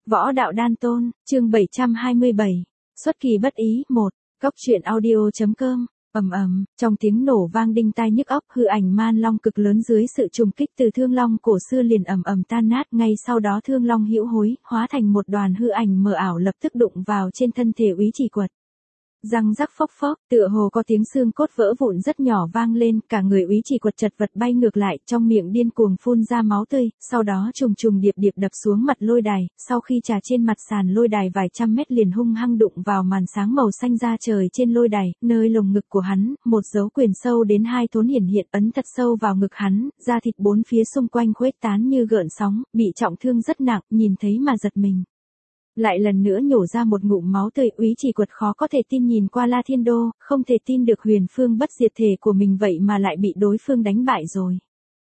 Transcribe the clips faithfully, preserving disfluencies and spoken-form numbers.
Võ đạo đan tôn, chương bảy trăm hai mươi bảy, xuất kỳ bất ý, một, góc truyện audio.com, ầm ầm, trong tiếng nổ vang đinh tai nhức óc, hư ảnh man long cực lớn dưới sự trùng kích từ thương long cổ xưa liền ầm ầm tan nát, ngay sau đó thương long hữu hối, hóa thành một đoàn hư ảnh mờ ảo lập tức đụng vào trên thân thể Úy Chỉ Quật. Răng rắc phốc phốc, tựa hồ có tiếng xương cốt vỡ vụn rất nhỏ vang lên, cả người Úy Chỉ Quật chật vật bay ngược lại, trong miệng điên cuồng phun ra máu tươi, sau đó trùng trùng điệp điệp đập xuống mặt lôi đài, sau khi trà trên mặt sàn lôi đài vài trăm mét liền hung hăng đụng vào màn sáng màu xanh da trời trên lôi đài, nơi lồng ngực của hắn, một dấu quyền sâu đến hai thốn hiển hiện ấn thật sâu vào ngực hắn, da thịt bốn phía xung quanh khuếch tán như gợn sóng, bị trọng thương rất nặng, nhìn thấy mà giật mình. Lại lần nữa nhổ ra một ngụm máu tươi, Úy Chỉ Quật khó có thể tin nhìn qua La Thiên Đô, không thể tin được huyền phương bất diệt thể của mình vậy mà lại bị đối phương đánh bại rồi.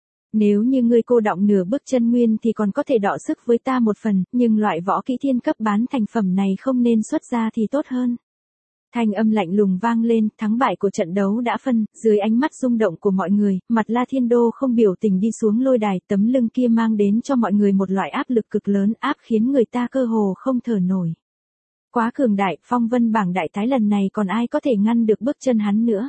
Nếu như ngươi cô đọng nửa bước chân nguyên thì còn có thể đọ sức với ta một phần, nhưng loại võ kỹ thiên cấp bán thành phẩm này không nên xuất ra thì tốt hơn. Thanh âm lạnh lùng vang lên, thắng bại của trận đấu đã phân, dưới ánh mắt rung động của mọi người, mặt La Thiên Đô không biểu tình đi xuống lôi đài, tấm lưng kia mang đến cho mọi người một loại áp lực cực lớn, áp khiến người ta cơ hồ không thở nổi. Quá cường đại, phong vân bảng đại tái lần này còn ai có thể ngăn được bước chân hắn nữa.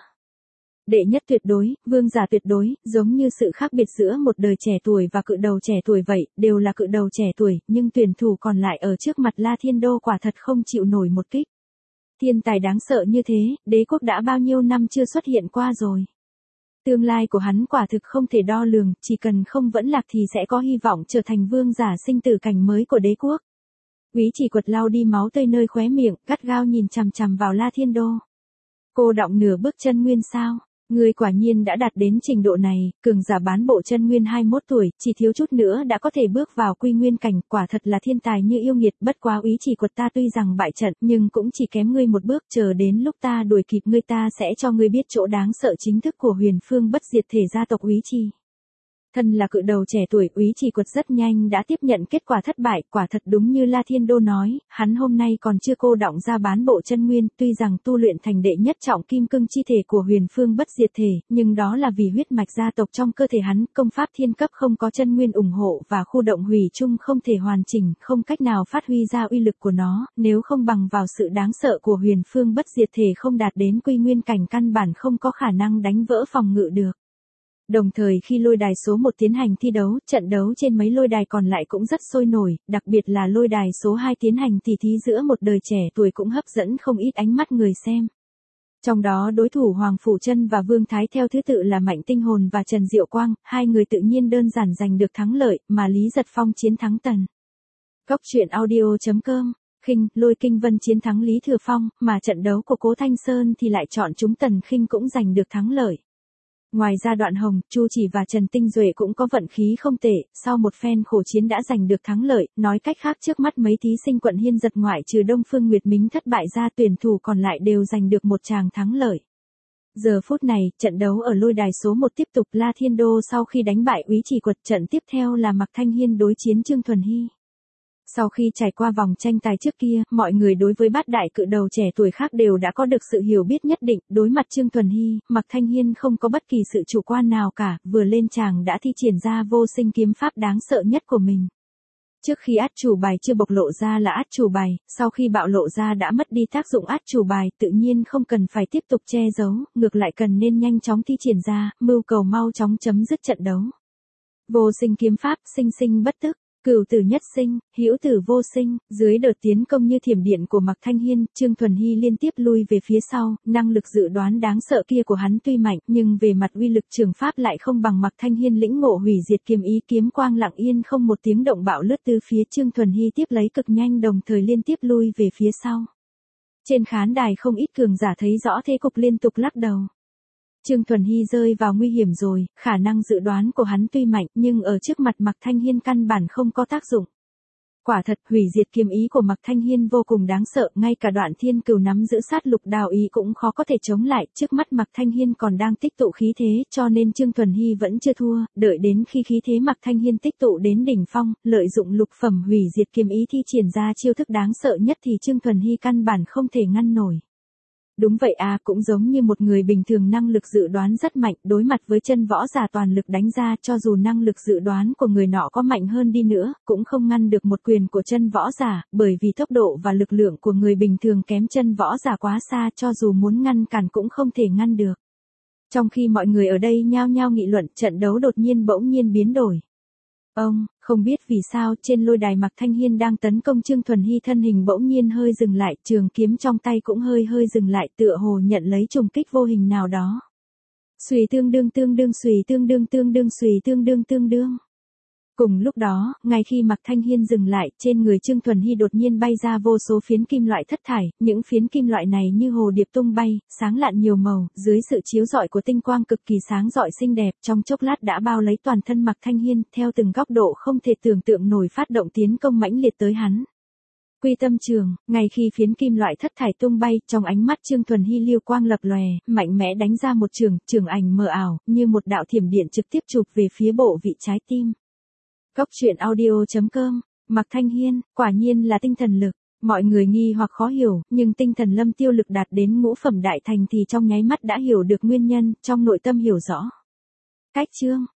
Đệ nhất tuyệt đối, vương giả tuyệt đối, giống như sự khác biệt giữa một đời trẻ tuổi và cự đầu trẻ tuổi vậy, đều là cự đầu trẻ tuổi, nhưng tuyển thủ còn lại ở trước mặt La Thiên Đô quả thật không chịu nổi một kích. Thiên tài đáng sợ như thế, đế quốc đã bao nhiêu năm chưa xuất hiện qua rồi. Tương lai của hắn quả thực không thể đo lường, chỉ cần không vẫn lạc thì sẽ có hy vọng trở thành vương giả sinh tử cảnh mới của đế quốc. Úy Chỉ Quật lau đi máu tươi nơi khóe miệng, gắt gao nhìn chằm chằm vào La Thiên Đô. Cô đọng nửa bước chân nguyên sao? Ngươi quả nhiên đã đạt đến trình độ này, cường giả bán bộ chân nguyên hai mươi mốt tuổi, chỉ thiếu chút nữa đã có thể bước vào quy nguyên cảnh, quả thật là thiên tài như yêu nghiệt, bất quá Úy Chỉ Quật ta tuy rằng bại trận, nhưng cũng chỉ kém ngươi một bước, chờ đến lúc ta đuổi kịp ngươi ta sẽ cho ngươi biết chỗ đáng sợ chính thức của huyền phương bất diệt thể gia tộc Úy Chi. Thân là cự đầu trẻ tuổi, Úy Chỉ Quật rất nhanh đã tiếp nhận kết quả thất bại, quả thật đúng như La Thiên Đô nói, hắn hôm nay còn chưa cô đọng ra bán bộ chân nguyên, tuy rằng tu luyện thành đệ nhất trọng kim cương chi thể của huyền phương bất diệt thể, nhưng đó là vì huyết mạch gia tộc trong cơ thể hắn, công pháp thiên cấp không có chân nguyên ủng hộ và khu động hủy chung không thể hoàn chỉnh, không cách nào phát huy ra uy lực của nó, nếu không bằng vào sự đáng sợ của huyền phương bất diệt thể không đạt đến quy nguyên cảnh căn bản không có khả năng đánh vỡ phòng ngự được. Đồng thời khi lôi đài số một tiến hành thi đấu, trận đấu trên mấy lôi đài còn lại cũng rất sôi nổi, đặc biệt là lôi đài số hai tiến hành tỉ thí giữa một đời trẻ tuổi cũng hấp dẫn không ít ánh mắt người xem. Trong đó đối thủ Hoàng Phủ Trân và Vương Thái theo thứ tự là Mạnh Tinh Hồn và Trần Diệu Quang, hai người tự nhiên đơn giản giành được thắng lợi, mà Lý Giật Phong chiến thắng Tần. Góc truyện audio.com, Khinh, Lôi Kinh Vân chiến thắng Lý Thừa Phong, mà trận đấu của Cố Thanh Sơn thì lại chọn chúng Tần Khinh cũng giành được thắng lợi. Ngoài ra Đoạn Hồng, Chu Chỉ và Trần Tinh Duệ cũng có vận khí không tệ, sau một phen khổ chiến đã giành được thắng lợi, nói cách khác trước mắt mấy thí sinh quận Hiên Giật ngoại trừ Đông Phương Nguyệt Mính thất bại ra, tuyển thủ còn lại đều giành được một tràng thắng lợi. Giờ phút này, trận đấu ở lôi đài số một tiếp tục, La Thiên Đô sau khi đánh bại Úy Chỉ Quật, trận tiếp theo là Mạc Thanh Hiên đối chiến Trương Thuần Hy. Sau khi trải qua vòng tranh tài trước kia, mọi người đối với bát đại cự đầu trẻ tuổi khác đều đã có được sự hiểu biết nhất định, đối mặt Trương Thuần Hy, Mạc Thanh Hiên không có bất kỳ sự chủ quan nào cả, vừa lên tràng đã thi triển ra vô sinh kiếm pháp đáng sợ nhất của mình. Trước khi át chủ bài chưa bộc lộ ra là át chủ bài, sau khi bạo lộ ra đã mất đi tác dụng át chủ bài, tự nhiên không cần phải tiếp tục che giấu, ngược lại cần nên nhanh chóng thi triển ra, mưu cầu mau chóng chấm dứt trận đấu. Vô sinh kiếm pháp, sinh sinh bất tức. Cửu tử nhất sinh, hữu tử vô sinh, dưới đợt tiến công như thiểm điện của Mạc Thanh Hiên, Trương Thuần Hy liên tiếp lui về phía sau, năng lực dự đoán đáng sợ kia của hắn tuy mạnh, nhưng về mặt uy lực trường pháp lại không bằng Mạc Thanh Hiên lĩnh ngộ hủy diệt kiếm ý, kiếm quang lặng yên không một tiếng động bạo lướt từ phía Trương Thuần Hy tiếp lấy cực nhanh, đồng thời liên tiếp lui về phía sau. Trên khán đài không ít cường giả thấy rõ thế cục liên tục lắc đầu. Trương Thuần Hy rơi vào nguy hiểm rồi, khả năng dự đoán của hắn tuy mạnh nhưng ở trước mặt Mạc Thanh Hiên căn bản không có tác dụng. Quả thật, hủy diệt kiếm ý của Mạc Thanh Hiên vô cùng đáng sợ, ngay cả Đoạn Thiên Cửu nắm giữ sát lục đào ý cũng khó có thể chống lại, trước mắt Mạc Thanh Hiên còn đang tích tụ khí thế, cho nên Trương Thuần Hy vẫn chưa thua, đợi đến khi khí thế Mạc Thanh Hiên tích tụ đến đỉnh phong, lợi dụng lục phẩm hủy diệt kiếm ý thi triển ra chiêu thức đáng sợ nhất thì Trương Thuần Hy căn bản không thể ngăn nổi. Đúng vậy à, cũng giống như một người bình thường năng lực dự đoán rất mạnh, đối mặt với chân võ giả toàn lực đánh ra, cho dù năng lực dự đoán của người nọ có mạnh hơn đi nữa, cũng không ngăn được một quyền của chân võ giả, bởi vì tốc độ và lực lượng của người bình thường kém chân võ giả quá xa, cho dù muốn ngăn cản cũng không thể ngăn được. Trong khi mọi người ở đây nhao nhao nghị luận, trận đấu đột nhiên bỗng nhiên biến đổi. Ông, không biết vì sao trên lôi đài Mạc Thanh Hiên đang tấn công Trương Thuần Hy thân hình bỗng nhiên hơi dừng lại, trường kiếm trong tay cũng hơi hơi dừng lại, tựa hồ nhận lấy trùng kích vô hình nào đó. Xùy tương đương tương đương xùy tương đương tương đương xùy tương đương tương đương. Cùng lúc đó, ngay khi Mạc Thanh Hiên dừng lại, trên người Trương Thuần Hy đột nhiên bay ra vô số phiến kim loại thất thải, những phiến kim loại này như hồ điệp tung bay, sáng lạn nhiều màu, dưới sự chiếu rọi của tinh quang cực kỳ sáng rọi xinh đẹp, trong chốc lát đã bao lấy toàn thân Mạc Thanh Hiên, theo từng góc độ không thể tưởng tượng nổi phát động tiến công mãnh liệt tới hắn. Quy tâm trường, ngay khi phiến kim loại thất thải tung bay, trong ánh mắt Trương Thuần Hy lưu quang lập lòe, mạnh mẽ đánh ra một trường, trường ảnh mờ ảo, như một đạo thiểm điện trực tiếp chụp về phía bộ vị trái tim. Góc truyện audio chấm com, Mạc Thanh Hiên, quả nhiên là tinh thần lực. Mọi người nghi hoặc khó hiểu, nhưng tinh thần lâm tiêu lực đạt đến ngũ phẩm đại thành thì trong nháy mắt đã hiểu được nguyên nhân, trong nội tâm hiểu rõ. Cách chương,